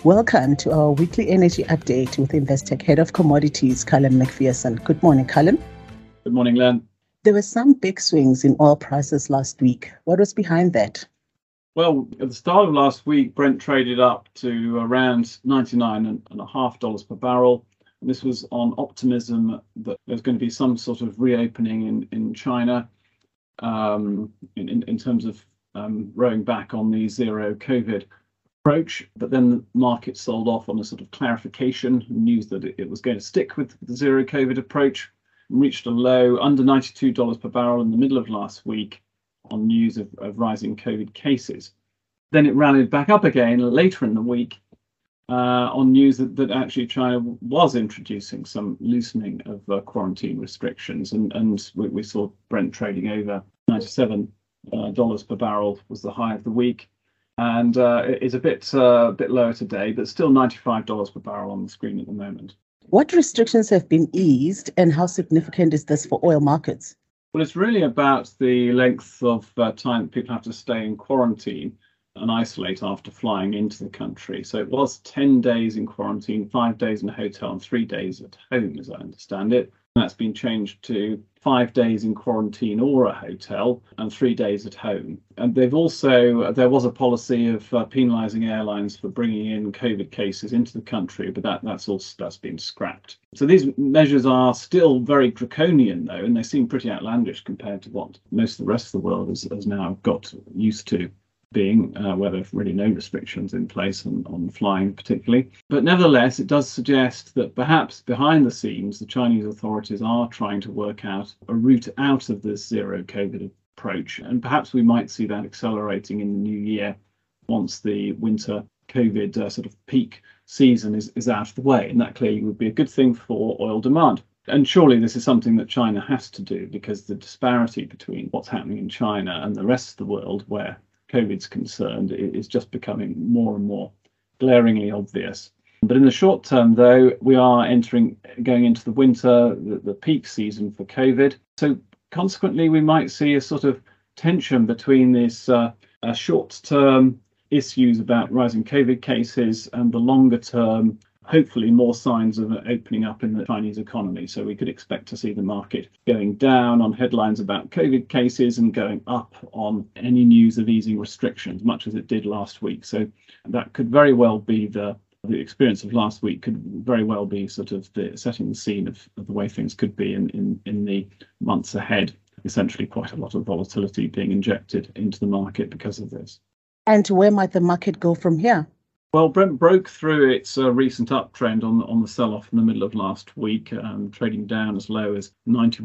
Welcome to our weekly energy update with Investec Head of Commodities, Callum McPherson. Good morning, Callum. Good morning, Len. There were some big swings in oil prices last week. What was behind that? Well, at the start of last week, Brent traded up to around $99.50 per barrel. And this was on optimism that there's going to be some sort of reopening in China in terms of rowing back on the zero COVID approach. But then the market sold off on a sort of clarification, news that it was going to stick with the zero COVID approach, and reached a low under $92 per barrel in the middle of last week on news of rising COVID cases. Then it rallied back up again later in the week on news that actually China was introducing some loosening of quarantine restrictions, and we saw Brent trading over $97 per barrel was the high of the week, and it is a bit lower today, but still $95 per barrel on the screen at the moment. What restrictions have been eased, and how significant is this for oil markets? Well, it's really about the length of time people have to stay in quarantine and isolate after flying into the country. So it was 10 days in quarantine, 5 days in a hotel and 3 days at home, as I understand it. And that's been changed to 5 days in quarantine or a hotel and 3 days at home. And there was a policy of penalising airlines for bringing in COVID cases into the country, but that's been scrapped. So these measures are still very draconian, though, and they seem pretty outlandish compared to what most of the rest of the world has now got used to being, where there are really no restrictions in place on flying particularly. But nevertheless, it does suggest that perhaps behind the scenes, the Chinese authorities are trying to work out a route out of this zero COVID approach. And perhaps we might see that accelerating in the new year once the winter COVID sort of peak season is out of the way. And that clearly would be a good thing for oil demand. And surely this is something that China has to do, because the disparity between what's happening in China and the rest of the world where COVID's concerned is just becoming more and more glaringly obvious. But in the short term, though, we are going into the winter, the peak season for COVID. So consequently, we might see a sort of tension between this short-term issues about rising COVID cases and the longer-term, hopefully more signs of opening up in the Chinese economy. So we could expect to see the market going down on headlines about COVID cases and going up on any news of easing restrictions, much as it did last week. So that could very well be the experience of last week could very well be sort of setting the scene of the way things could be in the months ahead. Essentially quite a lot of volatility being injected into the market because of this. And where might the market go from here? Well, Brent broke through its recent uptrend on the sell-off in the middle of last week, trading down as low as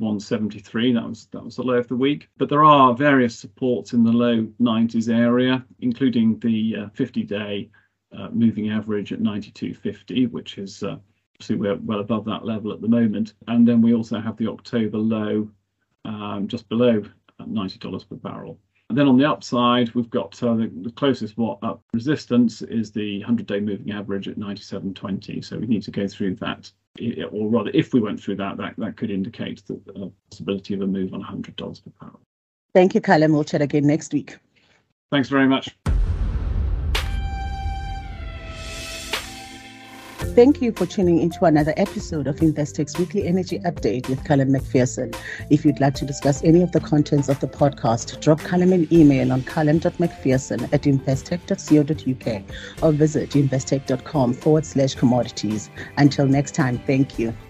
91.73. That was the low of the week. But there are various supports in the low 90s area, including the 50-day moving average at 92.50, which is obviously we're well above that level at the moment. And then we also have the October low just below $90 per barrel. And then on the upside, we've got the closest up resistance is the 100-day moving average at 97.20. So we need to go through that, or rather, if we went through that could indicate the possibility of a move on $100 per barrel. Thank you, Callum. We'll chat again next week. Thanks very much. Thank you for tuning into another episode of Investec's Weekly Energy Update with Callum McPherson. If you'd like to discuss any of the contents of the podcast, drop Callum an email on callum.mcpherson@investec.co.uk or visit investec.com/commodities. Until next time, thank you.